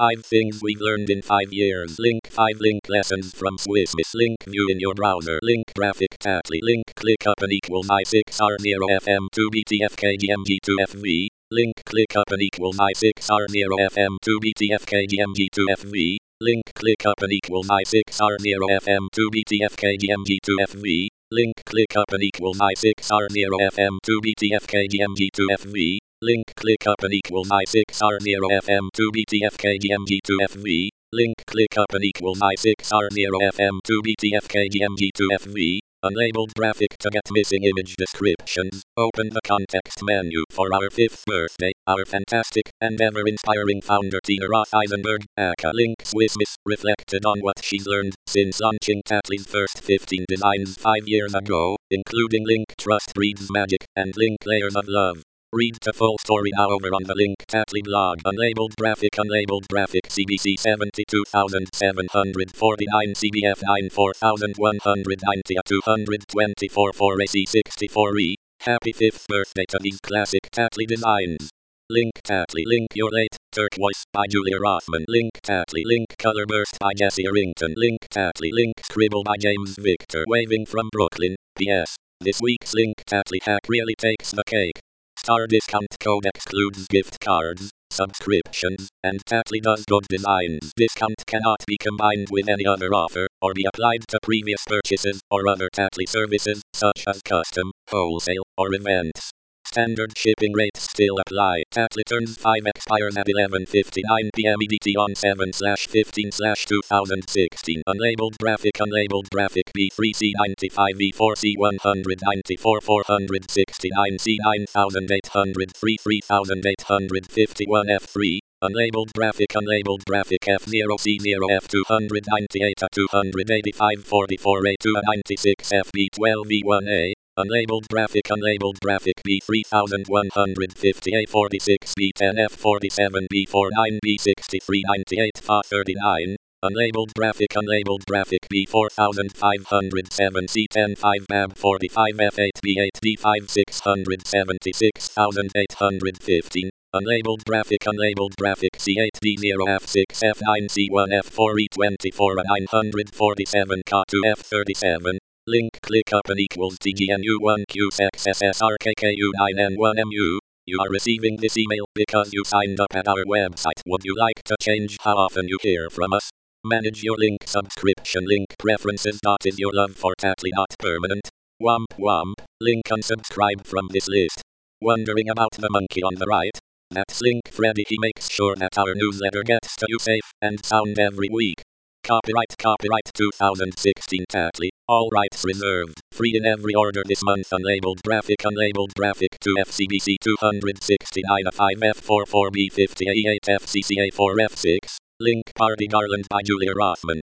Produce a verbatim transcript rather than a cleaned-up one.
five things we've learned in five years. Link five link lessons from Swiss Miss. Link view in your browser. Link graphic Tattly. Link click up and equal my six R zero F M two B T F K G M G two F V. Link click up and equal my six R zero F M two B T F K G M G two F V. Link click up and equal my six R zero F M two B T F K G M G two F V. Link click up and equal my six R zero F M two B T F K G M G two F V. Link click up and equal my six R zero F M two B T F K G M G two F V. Link click up and equal my six R zero F M two B T F K G M G two F V. Unlabeled graphic to get missing image descriptions. Open the context menu for our fifth birthday. Our fantastic and ever-inspiring founder Tina Roth Eisenberg, aka Link Swiss Miss, reflected on what she's learned since launching Tattly's first fifteen designs five years ago, including Link Trust Breeds Magic and Link Layers of Love. Read the full story now over on the Link Tattly blog. Unlabeled graphic Unlabeled graphic C B C seventy-two thousand seven hundred forty-nine C B F ninety-four thousand one hundred ninety A two hundred twenty-four four A C sixty-four E. Happy fifth birthday to these classic Tattly designs. Link Tattly Link Your Late Turquoise by Julia Rothman. Link Tattly Link Color Burst by Jesse Arrington. Link Tattly Link Scribble by James Victor Waving from Brooklyn. P S. This week's Link Tattly hack really takes the cake. Star discount code excludes gift cards, subscriptions, and Tattly does good designs. Discount cannot be combined with any other offer, or be applied to previous purchases, or other Tattly services, such as custom, wholesale, or events. Standard shipping rates still apply. Tattly turns five expires at eleven fifty-nine p m E D T on seven fifteen two thousand sixteen. Unlabeled graphic Unlabeled graphic B three C ninety-five E four C one ninety-four four sixty-nine C nine eight hundred three three eight five one F three. Unlabeled graphic Unlabeled graphic F zero C zero F two ninety-eight A two eighty-five forty-four A two ninety-six F B twelve E one A. Unlabeled graphic Unlabeled graphic B three one fifty A forty-six B ten F forty-seven B forty-nine B sixty-three ninety-eight F A thirty-nine. Unlabeled graphic Unlabeled graphic B four five oh seven C ten five B A B forty-five F eight B eight D five six seven six eight one five. Unlabeled graphic Unlabeled graphic C eight D zero F six F nine C one F four E twenty-four A nine forty-seven K two F thirty-seven. Link click up and equals T G N U one Q X S S R K K U nine N one M U. You are receiving this email because you signed up at our website. Would you like to change how often you hear from us? Manage your Link subscription. Link preferences. Is your love for Tattly not permanent? Womp womp. Link unsubscribe from this list. Wondering about the monkey on the right? That's Link Freddy. He makes sure that our newsletter gets to you safe and sound every week. Copyright Copyright two thousand sixteen Tattly. All rights reserved. Free in every order this month. Unlabeled graphic Unlabeled graphic two F C B C two sixty-nine A five F forty-four B fifty A eight F C C A four F six. Link Party Garland by Julia Rothman.